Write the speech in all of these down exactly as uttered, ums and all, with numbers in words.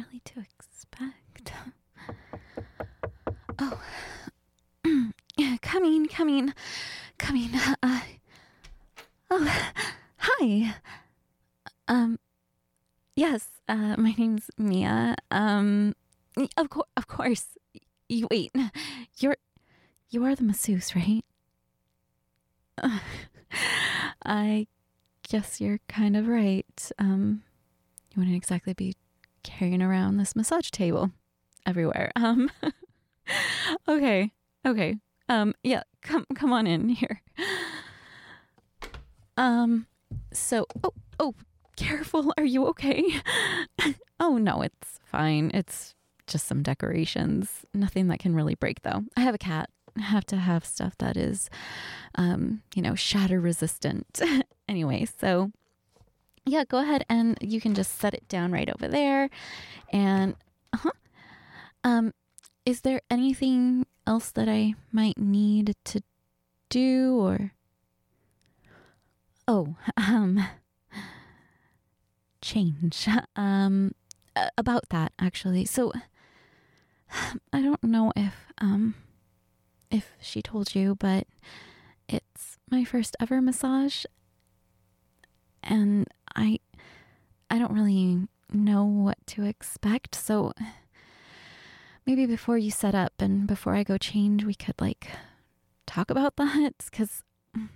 really to expect? Oh, coming, coming, coming. Uh, oh, hi. Um, yes. Uh, my name's Mia. Um, of course, of course. You wait. You're you are the masseuse, right? Uh, I guess you're kind of right. Um, you wouldn't exactly be carrying around this massage table everywhere. Um, okay, okay. Um, yeah, come come on in here. Um, so oh oh, careful. Are you okay? Oh no, it's fine. It's just some decorations. Nothing that can really break though. I have a cat. I have to have stuff that is, um, you know, shatter resistant. Anyway, so yeah, go ahead and you can just set it down right over there. And uh-huh. Um, is there anything else that I might need to do or oh, um change. Um uh, about that actually. So I don't know if um if she told you, but it's my first ever massage and I I don't really know what to expect. So maybe before you set up and before I go change, we could like talk about that cuz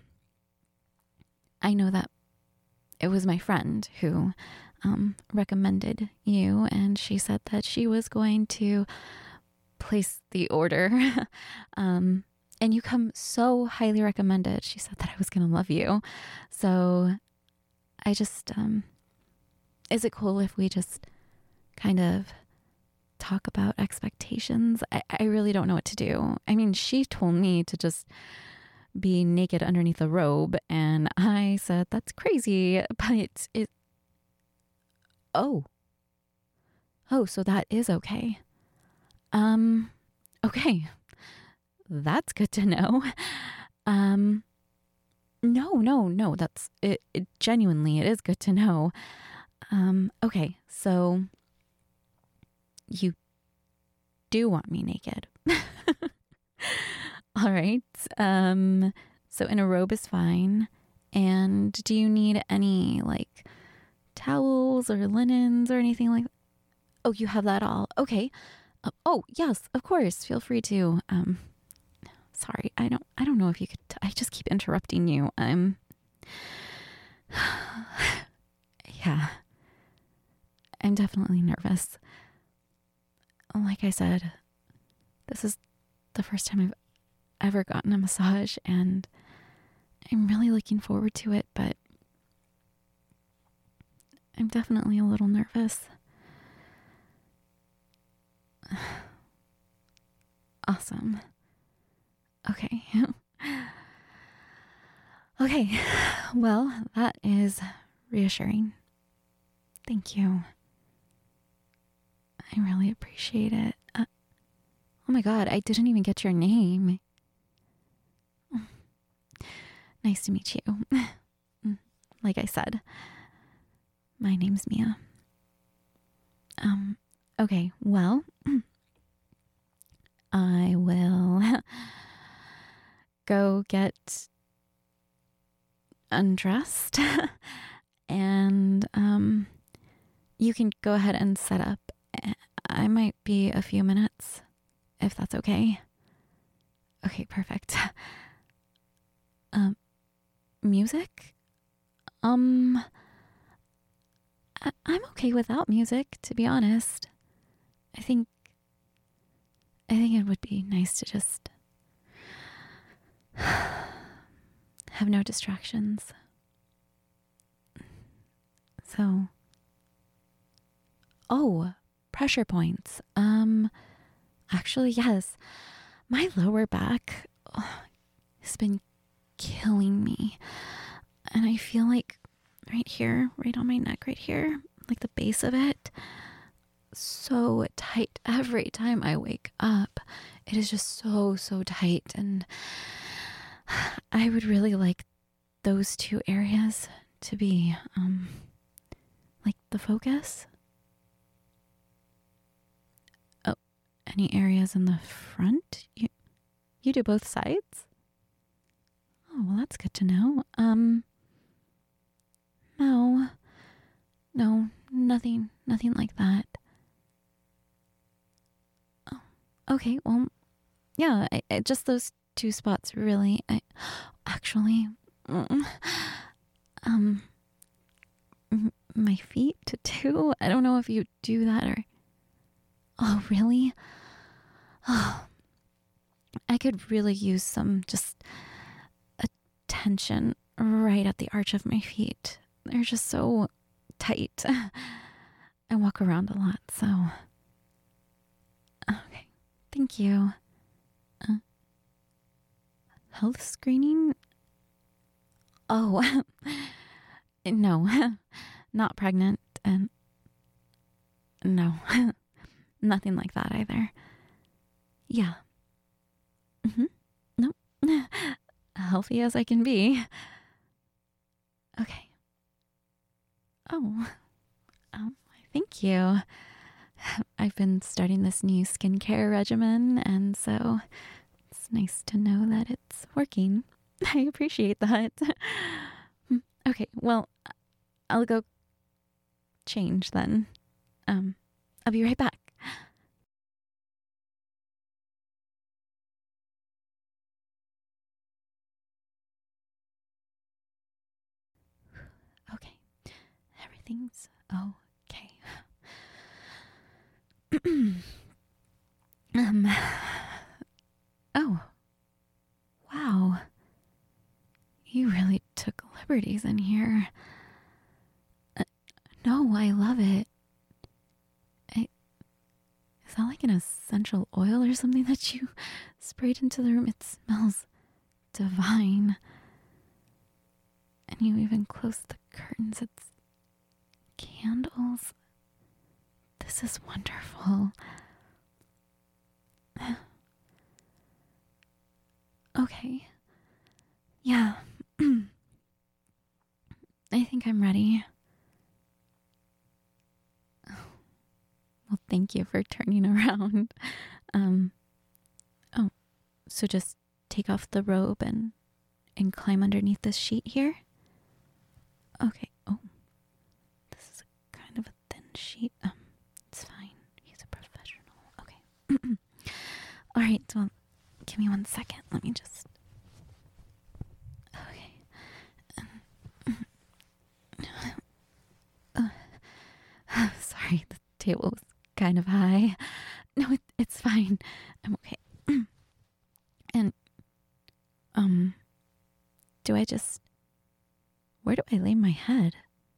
I know that it was my friend who um, recommended you, and she said that she was going to place the order. um, and you come so highly recommended. She said that I was going to love you. So I just, um, is it cool if we just kind of talk about expectations? I, I really don't know what to do. I mean, she told me to just be naked underneath a robe, and I said that's crazy, but it oh oh so that is okay. Um okay, that's good to know. Um no no no that's it, it genuinely it is good to know. Um okay, so you do want me naked. All right. Um, so in a robe is fine. And do you need any like towels or linens or anything like that? Oh, you have that all. Okay. Uh, oh, yes, of course. Feel free to. Um, sorry, I don't. I don't know if you could. T- I just keep interrupting you. Um. Yeah. I'm definitely nervous. Like I said, this is the first time I've ever gotten a massage and I'm really looking forward to it, but I'm definitely a little nervous. Awesome. Okay. Okay. Well, that is reassuring. Thank you. I really appreciate it. Uh, oh my God, I didn't even get your name. Nice to meet you. Like I said, my name's Mia. Um, okay, well, I will go get undressed and um, you can go ahead and set up. I might be a few minutes, if that's okay. Okay, perfect. Um, music? Um, I- I'm okay without music, to be honest. I think, I think it would be nice to just have no distractions. So, oh, pressure points. Um, actually, yes. My lower back oh, has been killing me. And I feel like right here, right on my neck, right here, like the base of it, so tight every time I wake up. It is just so, so tight. And I would really like those two areas to be, um, like the focus. any areas in the front? You, you do both sides? Oh, well, that's good to know. Um, no, no, nothing, nothing like that. Oh, okay, well, yeah, I, I, just those two spots, really. I, actually, mm, um, m- my feet too. I don't know if you do that or. Oh, really? Oh, I could really use some just attention right at the arch of my feet. They're just so tight. I walk around a lot, so. Okay, thank you. Uh, health screening? Oh, no, not pregnant, and no, nothing like that either. Yeah. Mm-hmm. Nope. Healthy as I can be. Okay. Oh, um, thank you. I've been starting this new skincare regimen, and so it's nice to know that it's working. I appreciate that. Okay, well, I'll go change then. Um, I'll be right back. Okay, everything's okay. um, oh, wow. You really took liberties in here. Uh, no, I love it. I, is that like an essential oil or something that you sprayed into the room? It smells divine. And you even closed the curtains. It's candles. This is wonderful. Okay. Yeah. I think I'm ready. Well, thank you for turning around. Um, oh, so just take off the robe and and climb underneath this sheet here? Okay. Oh, this is kind of a thin sheet. Um, it's fine. He's a professional. Okay. All right. Well, give me one second. Let me just. Okay. Uh, sorry, the table was kind of high. No, it, it's fine. I'm okay. And, um, do I just. Where do I lay my head?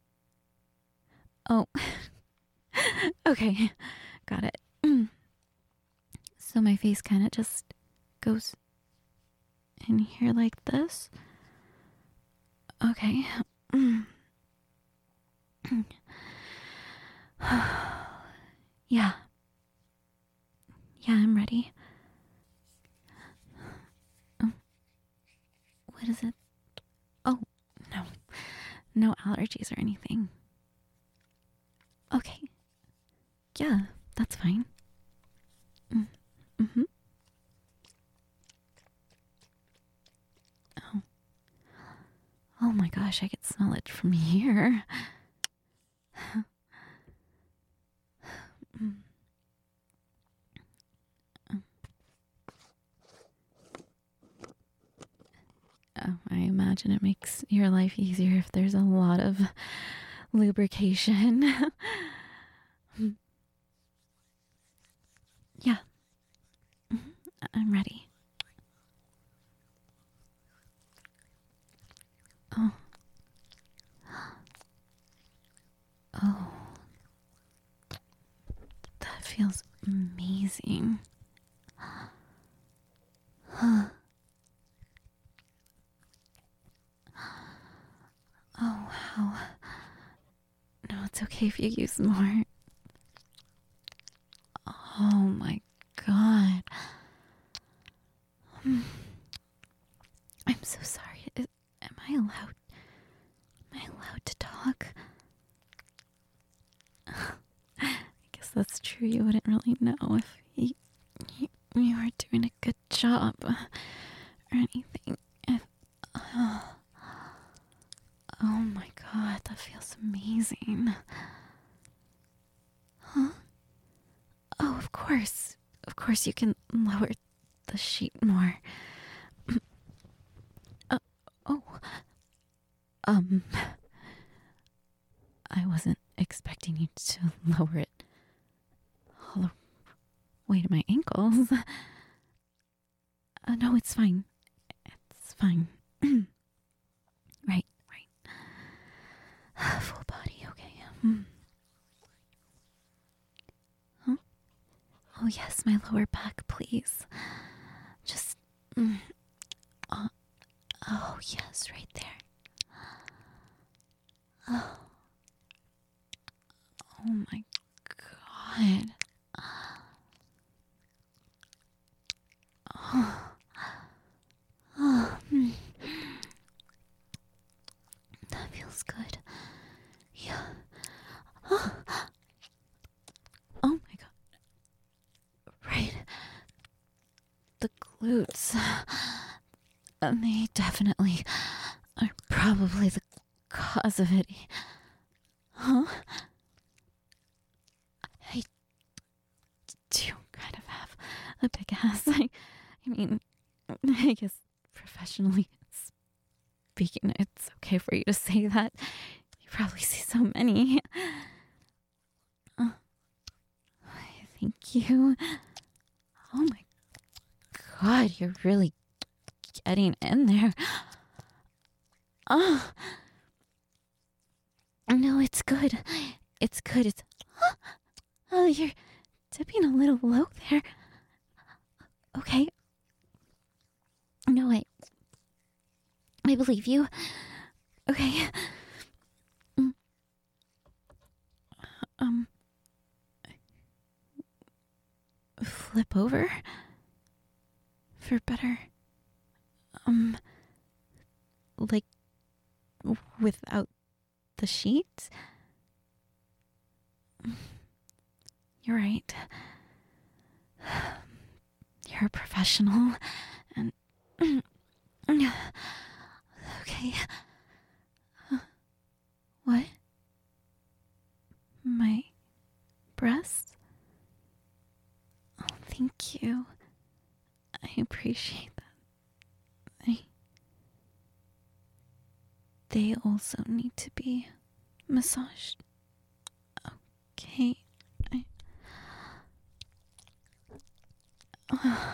Oh. Okay. Got it. So my face kind of just goes in here like this. Okay. Yeah. Yeah, I'm ready. Oh, what is it? Oh, no. No allergies or anything. Okay. Yeah, that's fine. Mm. Mm-hmm. Oh. Oh my gosh, I could smell it from here. Mm. Oh, I imagine it makes your life easier if there's a lot of lubrication. Yeah. Mhm. I'm ready. Oh. Oh. That feels amazing. Huh. Oh, wow. No, it's okay if you use more. Oh my god. Hmm. I'm so sorry. Is, am I allowed? Am I allowed to talk? I guess that's true. You wouldn't really know if you, you were doing a good job or anything. If, uh, oh my god, that feels amazing. Huh? Oh, of course. Of course, you can lower the sheet more. uh, oh. Um. I wasn't expecting you to lower it all the way to my ankles. Uh, no, it's fine. It's fine. Right, right. Full body, okay. Hmm. Huh? Oh, yes, my lower back, please. Just. Mm, uh, oh, yes, right there. Oh. Oh my god. Oh. Oh. Mm. That feels good. Yeah. Oh. Oh my god. Right. The glutes. And they definitely are probably the cause of it. Huh? I do kind of have a big ass. I, I mean, I guess professionally speaking, it's okay for you to say that. You probably see so many. Uh, thank you. Oh my god, you're really getting in there. Oh. No, it's good. It's good. It's. Oh, you're dipping a little low there. Okay. No, I. I believe you. Okay. Um. Flip over? For better. Um. Like. Without the sheet? You're right. You're a professional, and. Okay. What? My breasts? Oh, thank you. I appreciate that. I... They also need to be massaged. Okay. I... Oh.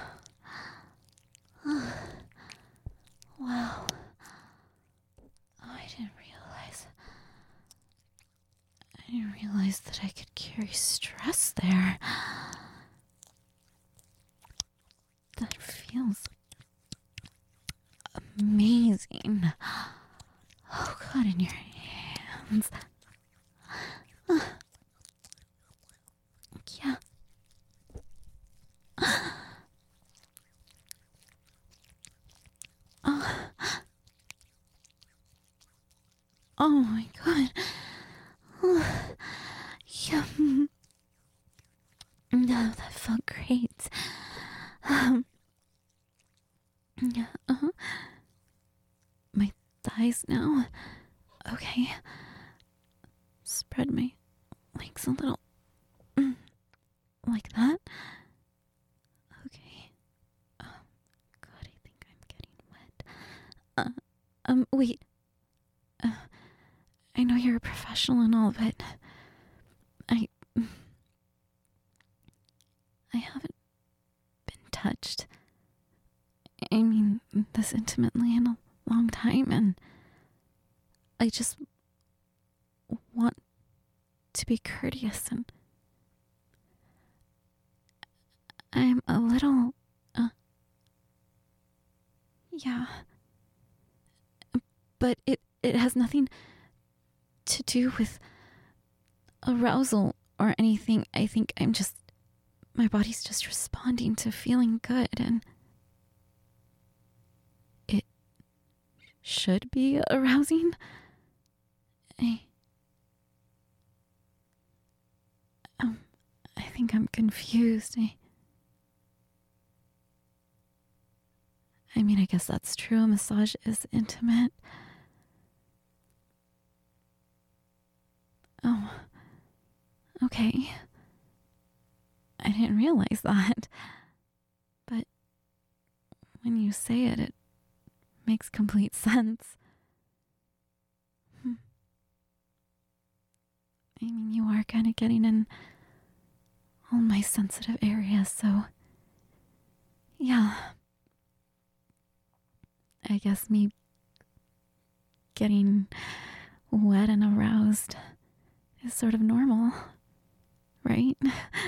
Wow. I didn't realize. I didn't realize that I could carry stress there. That feels amazing. Oh god, in your hands. Uh, yeah. Oh. Oh my god. Oh. Yeah. No, that felt great. Um. Yeah. Uh-huh. My thighs now. Okay. Spread my legs a little. Like that. Okay. Oh, God, I think I'm getting wet. Uh, um, wait. Uh, I know you're a professional and all, but I... I haven't been touched. I mean, this intimately in a long time, and I just want to be courteous, and I'm a little, uh, yeah, but it, it has nothing to do with arousal or anything. I think I'm just, my body's just responding to feeling good, and it should be arousing. I, um, I think I'm confused. I, mean, I guess that's true. A massage is intimate. Oh, okay. I didn't realize that. But when you say it, it makes complete sense. Hmm. I mean, you are kind of getting in all my sensitive areas, so yeah. I guess me getting wet and aroused is sort of normal, right?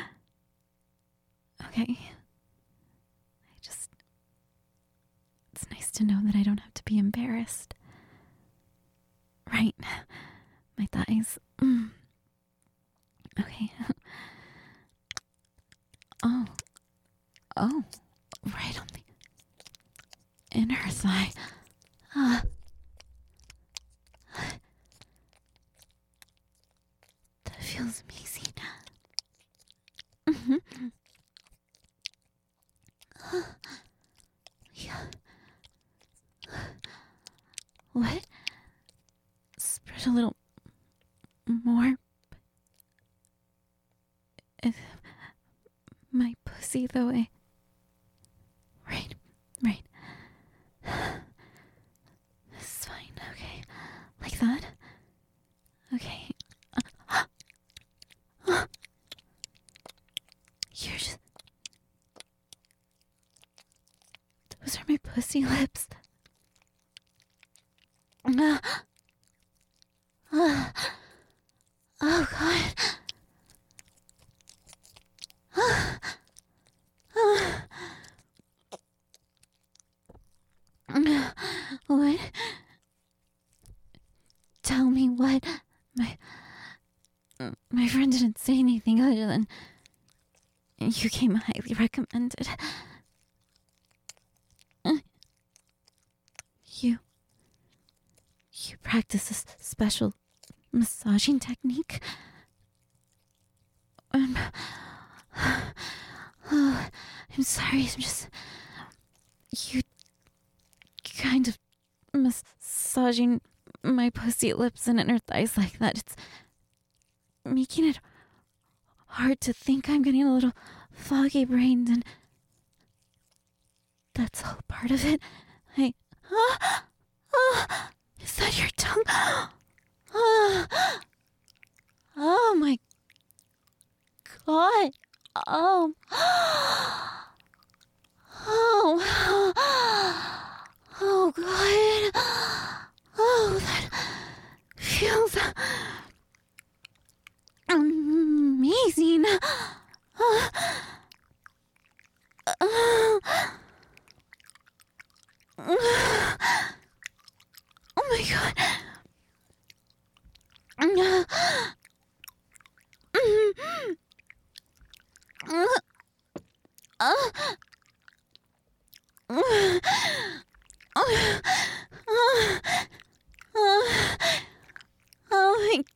Okay. I just... It's nice to know that I don't have to be embarrassed. Right. My thighs. Mm. Okay. Oh. Oh. Right on the inner thigh. Uh. That feels amazing. Mm-hmm. Yeah. What? Spread a little more. If my pussy, though, I... Right, right. This is fine, okay. Like that? Okay. You're just... Those are my pussy lips. Uh, uh, oh, God. Uh, uh, uh, what? Tell me what? My... My friend didn't say anything other than... You came highly recommended. Uh, you... You practice a special massaging technique? Um, oh, I'm sorry, I'm just... You... kind of massaging my pussy lips and inner thighs like that. It's making it hard to think. I'm getting a little foggy brained, and that's all part of it. I... Ah, ah, is that your tongue? Ah, oh my God. Oh. Oh. Oh God. Oh, that feels amazing. Uh, uh, oh my God. Uh, uh, uh, oh, oh, oh, oh my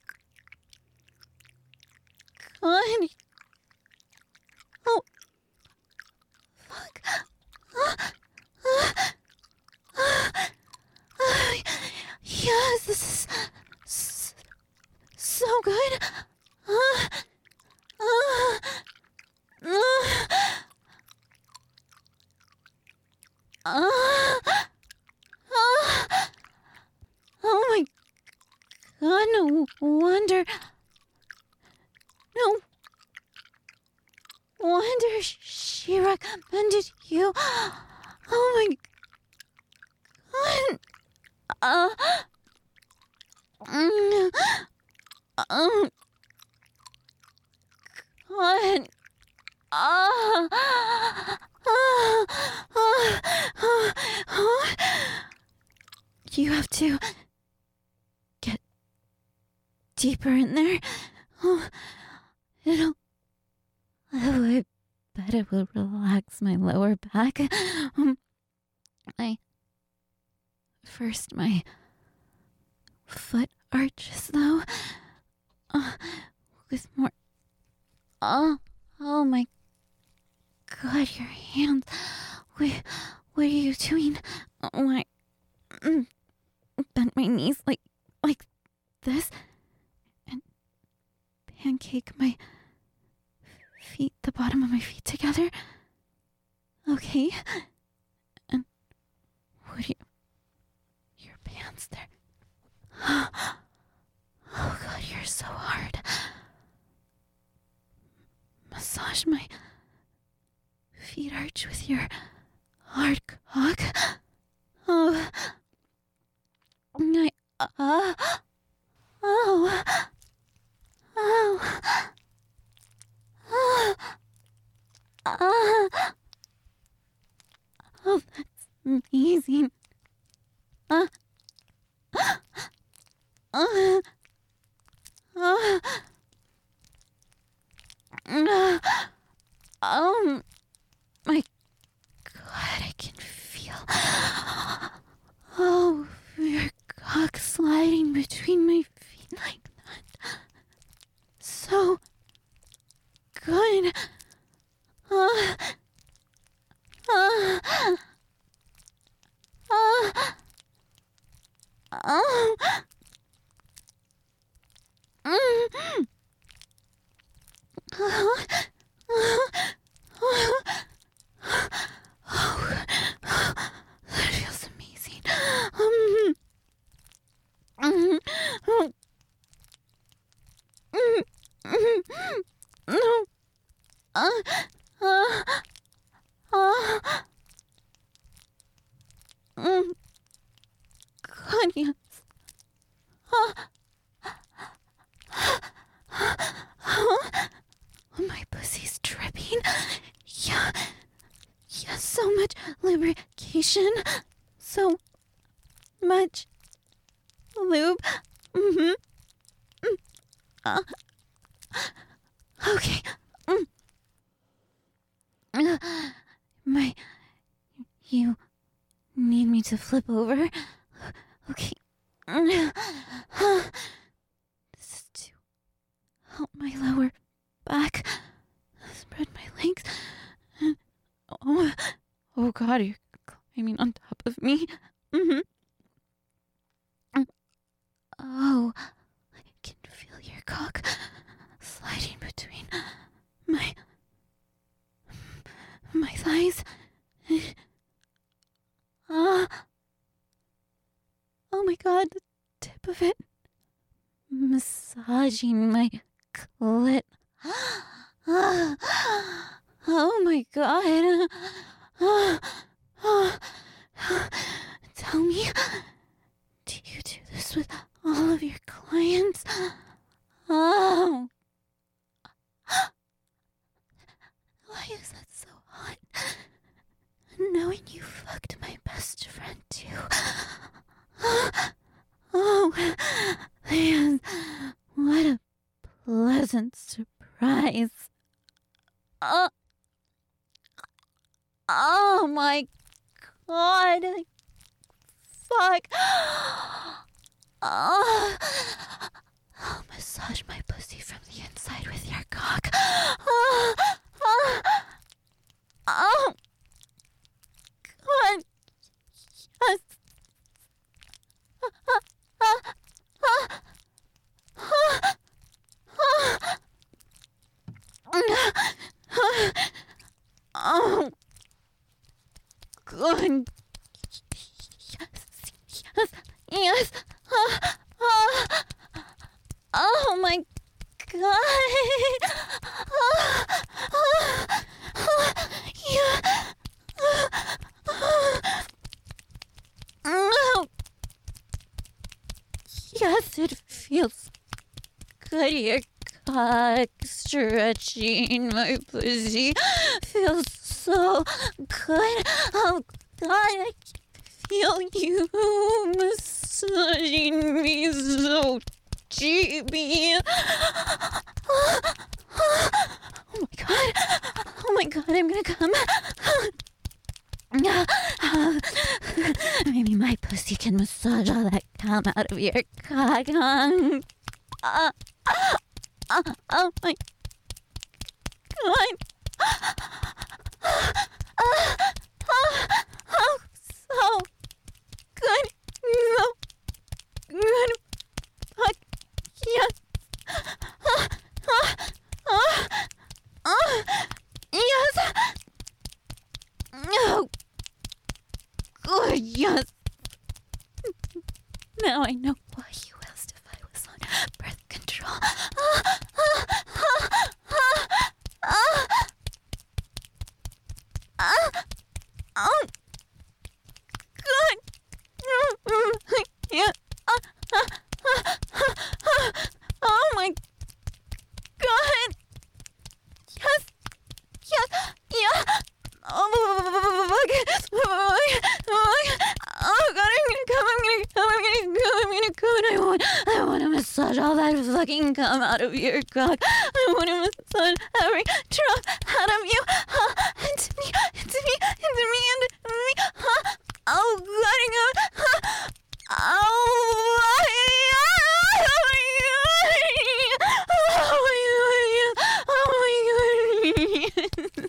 God. Oh, fuck. Uh, uh, uh, uh, yes, this is s- so good. Uh, uh, uh, uh, uh, oh my God, no wonder. No wonder she recommended you. Oh my God. Uh, mm, um, God. Uh, uh, uh, uh, uh, you have to get deeper in there. Oh, it'll... Oh, I bet it will relax my lower back. Um, my... First, my foot arches, though. Uh, with more... Oh, oh my God, your hands. With, What are you doing? Why? Mm, bend my knees like, like this, and pancake my feet, the bottom of my feet together. Okay. And what are you? Your pants there. Oh God, you're so hard. Massage my feet arch with your hard cock. Oh. I, uh, oh. Oh. Oh. Oh. Oh, that's amazing. Uh. Uh. Uh. Uh. Oh my God, I can feel, oh, your cock sliding between my feet like that. So good. Uh, uh, uh, uh, mm, uh, uh, oh, that feels amazing. Um, mm, oh, mm, mm, no, uh, uh, uh, mm, God, yes. Uh, oh, my pussy's dripping. Yeah. Yeah, so much lubrication. So much lube. Mm-hmm. Mm. Uh, okay. Mm. Uh, my... You need me to flip over? Okay. Uh, this is to help my lower back. Spread my legs. And, oh, oh God, you're climbing on top of me. Mm-hmm. Oh, I can feel your cock sliding between my my thighs. Ah, uh, oh my God, the tip of it massaging my clit. Ah, oh my God. Ah, ah, tell me, do you do this with all of your clients? Oh. Why is that so hot? Knowing you fucked my best friend too. Oh, man, what a pleasant surprise. Oh, oh my God. Fuck. Oh, oh, massage my pussy from the inside with your cock. Oh, oh, oh. God. Yes. Oh, good. Yes, yes. Oh my God. Yeah. Oh. Yes, it feels good. Your cock stretching my pussy feels so good. Oh God, I feel you massaging me so deeply. Oh my God. Oh my God, I'm gonna come. Uh, maybe my pussy can massage all that cum out of your cock. Uh, uh, oh my God. Uh, uh, uh, oh gosh, all that fucking cum out of your cock. I want to massage every drop out of you. Huh? It's me, it's me, it's me, and me. Huh? Oh, God, God. Huh? Oh, my God. Oh, my God. Oh, my God.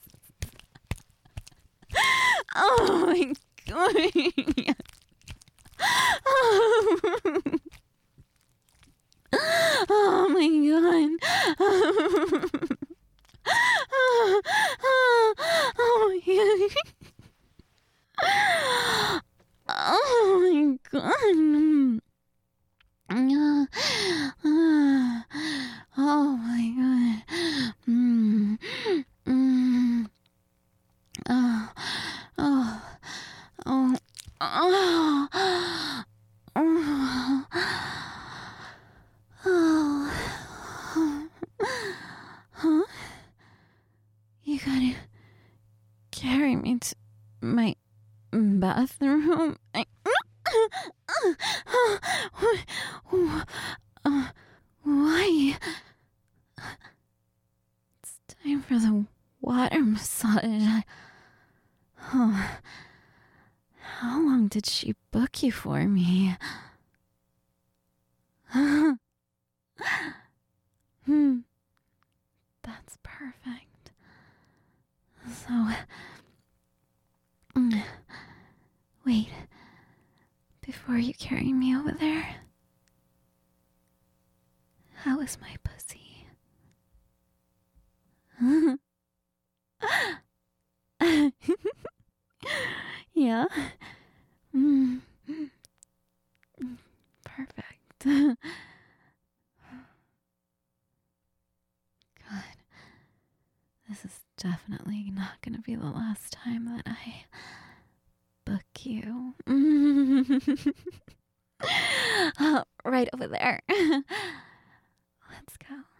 Oh, my God. Oh my god. Oh my god. Oh my god. Oh my god. Oh my god. Mm. Mm. Oh. Oh. Oh. Oh. Oh. Oh. Huh? You gotta carry me to my bathroom. I... Why? It's time for the water massage. Oh. How long did she book you for me? Hmm. That's perfect. So, wait. Before you carry me over there, how is my pussy? Yeah. Mm. Perfect. God, this is definitely not going to be the last time that I book you. uh, right over there. Let's go.